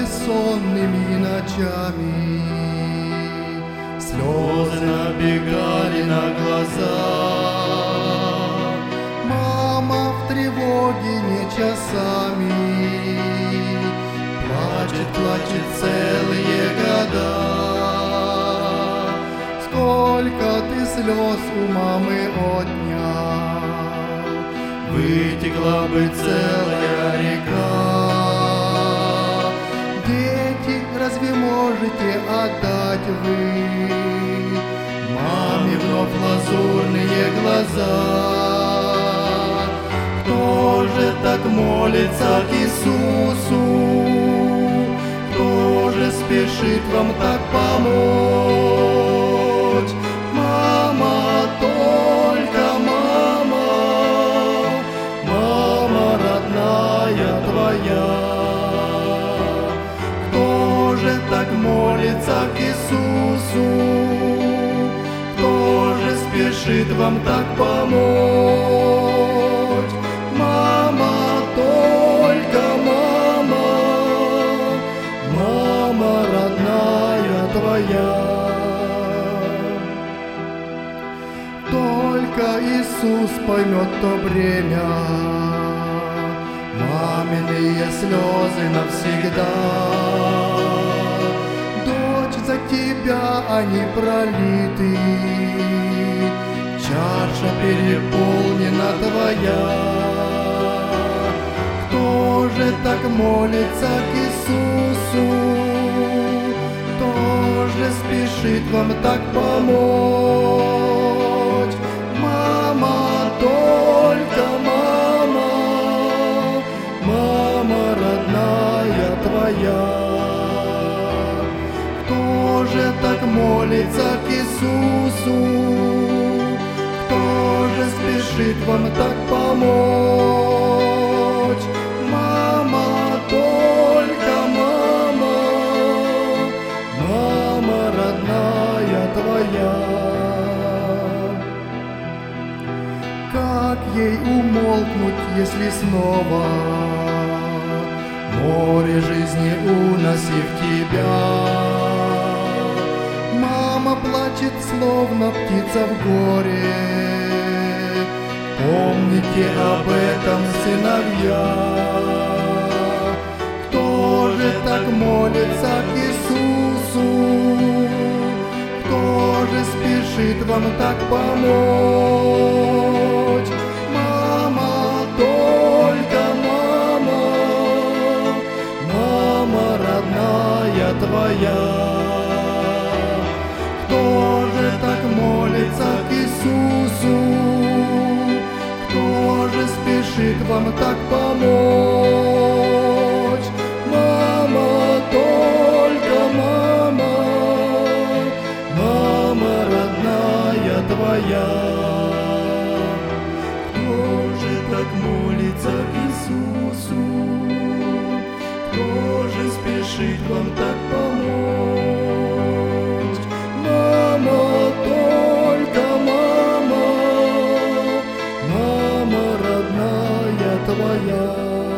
бессонными ночами. Слезы набегали на глаза. Мама в тревоге не часами плачет, плачет целые года. Сколько ты слез у мамы отнял, вытекла бы целая река. Дети, разве можете отдать вы маме вновь лазурные глаза? Кто же так молится к Иисусу? Кто же спешит вам так помочь? Мама, только мама, мама родная твоя. Кто же так молится к Иисусу? Кто же спешит вам так помочь? Мама, только мама, мама родная твоя. Только Иисус поймет то бремя, маминые слезы навсегда. Дочь, за тебя они пролиты, чаша переполнена твоя. Кто же так молится к Иисусу? Кто же спешит вам так помочь? Мама, только мама, мама родная твоя. Кто же так молится к Иисусу? Кто же спешит вам так помочь? Мама, только мама, мама родная твоя. Как ей умолкнуть, если снова море жизни уносив тебя? Мама плачет, словно птица в горе. Помните об этом, сыновья. Кто же так молится к Иисусу? Кто же спешит вам так помочь? Мама, только мама, мама родная твоя. Кто же так молится к Иисусу? Кто же спешит вам так помочь? Мама, только мама, мама родная твоя. Кто же так молится к Иисусу? Кто же спешит вам так помочь? Мама, только мама, мама родная твоя.